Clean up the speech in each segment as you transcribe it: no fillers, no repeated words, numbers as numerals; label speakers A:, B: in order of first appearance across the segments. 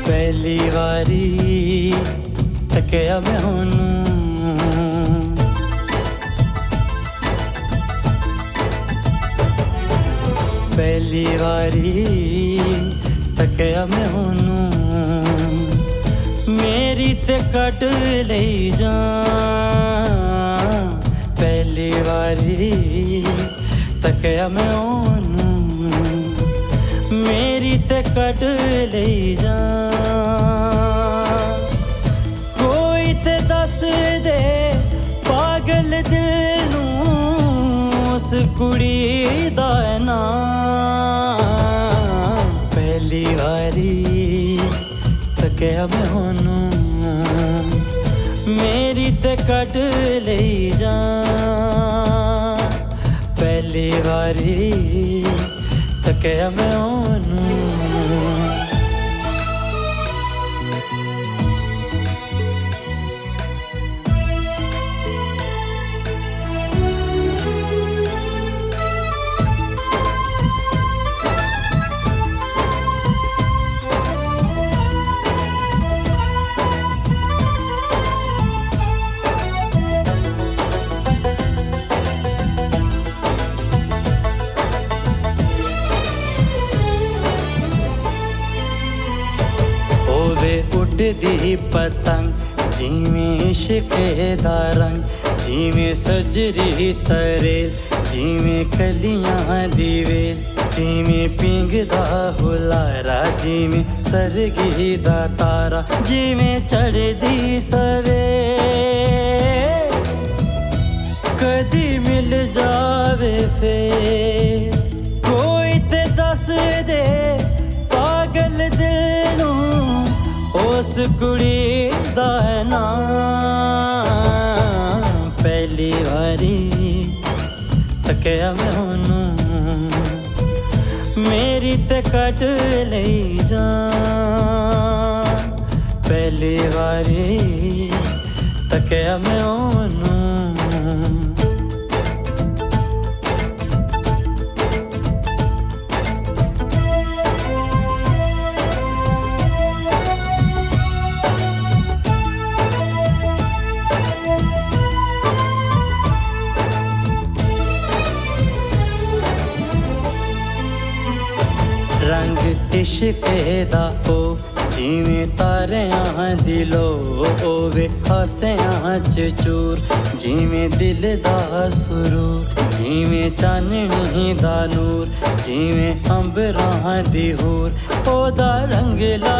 A: ਪਹਿਲੀ ਵਾਰੀ ਤੱਕਿਆ ਮੈਂ ਉਹਨੂੰ ਪਹਿਲੀ ਵਾਰੀ ਤੱਕਿਆ ਮੈਂ ਉਹਨੂੰ ਮੇਰੀ ਤੇ ਕੱਢ ਲਈ ਜਾਨ ਪਹਿਲੀ ਵਾਰੀ ਤੱਕਿਆ ਮੈਂ ਉਹਨੂੰ ਮੇਰੀ ਤੇ ਕੱਢ ਲਈ ਜਾਨ ਕੋਈ ਤੇ ਦੱਸ ਦੇ ਪਾਗਲ ਦਿਲ ਨੂੰ ਉਸ ਕੁੜੀ ਦਾ ਨਾਂ ਪਹਿਲੀ ਵਾਰੀ ਤੱਕਿਆ ਮੈਂ ਉਹਨੂੰ ਮੇਰੀ ਤੇ ਕੱਢ ਲਈ ਜਾਨ ਪਹਿਲੀ ਵਾਰੀ ਤੱਕਿਆ ਮੈਂ ਉਹਨੂੰ ਉੱਡਦੀ ਪਤੰਗ ਜਿਵੇਂ ਇਸ਼ਕੇ ਦਾ ਰੰਗ ਜਿਵੇਂ ਸਜਰੀ ਤਰੇ ਜਿਵੇਂ ਕਲੀਆਂ ਦੀ ਵੇਲ ਜਿਵੇਂ ਪਿੰਗਦਾ ਹੁਲਾਰਾ ਜਿਵੇਂ ਸਰਗੀ ਦਾ ਤਾਰਾ ਜਿਵੇਂ ਚੜ੍ਹਦੀ ਸਵੇਰ ਕਦੀ ਮਿਲ ਜਾਵੇ ਫੇਰ ਕੋਈ ਤੇ ਦੱਸ ਦੇ ਪਾਗਲ ਦਿਲ ਨੂੰ ਉਸ ਕੁੜੀ ਦਾ ਨਾਂ ਪਹਿਲੀ ਵਾਰੀ ਤੱਕਿਆ ਮੈਂ ਉਹਨੂੰ ਮੇਰੀ ਤੇ ਕੱਢ ਲਈ ਜਾਨ ਪਹਿਲੀ ਵਾਰੀ ਤੱਕਿਆ ਮੈਂ ਉਹਨੂੰ ਰੰਗ ਇਸ਼ਕੇ ਦਾ ਉਹ ਜਿਵੇਂ ਤਾਰਿਆਂ ਦੀ ਲੋ ਹੋਵੇ ਹਾਸਿਆਂ 'ਚ ਚੂਰ ਜਿਵੇਂ ਦਿਲ ਦਾ ਸਰੂਰ ਜਿਵੇਂ ਚਾਨਣੀ ਦਾ ਨੂਰ ਜਿਵੇਂ ਅੰਬਰਾਂ ਦੀ ਹੂਰ ਉਹਦਾ ਰੰਗਲਾ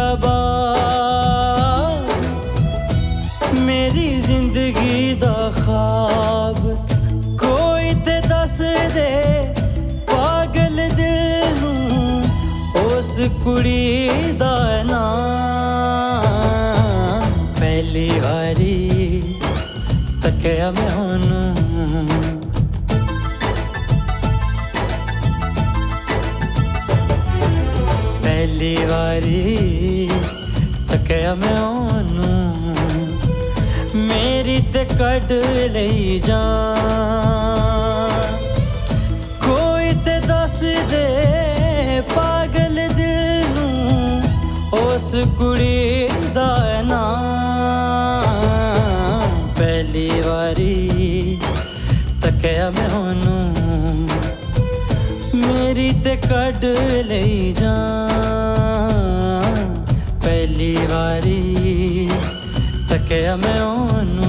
A: ਸ਼ਬਾਬ ਮੇਰੀ ਜ਼ਿੰਦਗੀ ਦਾ ਖ਼ਾਬ ਕੋਈ ਤੇ ਦੱਸ ਦੇ ਪਾਗਲ ਦਿਲ ਨੂੰ ਉਸ ਕੁੜੀ ਦਾ ਨਾਂ ਪਹਿਲੀ ਵਾਰੀ ਤੱਕਿਆ ਮੈਂ ਉਹਨੂੰ ਪਹਿਲੀ ਵਾਰੀ ਤੱਕਿਆ ਮੈਂ ਉਹਨੂੰ ਮੇਰੀ ਤੇ ਕੱਢ ਲਈ ਜਾਨ ਕੋਈ ਤੇ ਦੱਸ ਦੇ ਪਾਗਲ ਦਿਲ ਨੂੰ ਉਸ ਕੁੜੀ ਦਾ ਨਾਂ ਪਹਿਲੀ ਵਾਰੀ ਤੱਕਿਆ ਮੈਂ ਉਹਨੂੰ ਮੇਰੀ ਤੇ ਕੱਢ ਲਈ ਜਾਨ ਪਹਿਲੀ ਵਾਰੀ ਤੱਕਿਆ ਮੈਂ ਉਹਨੂੰ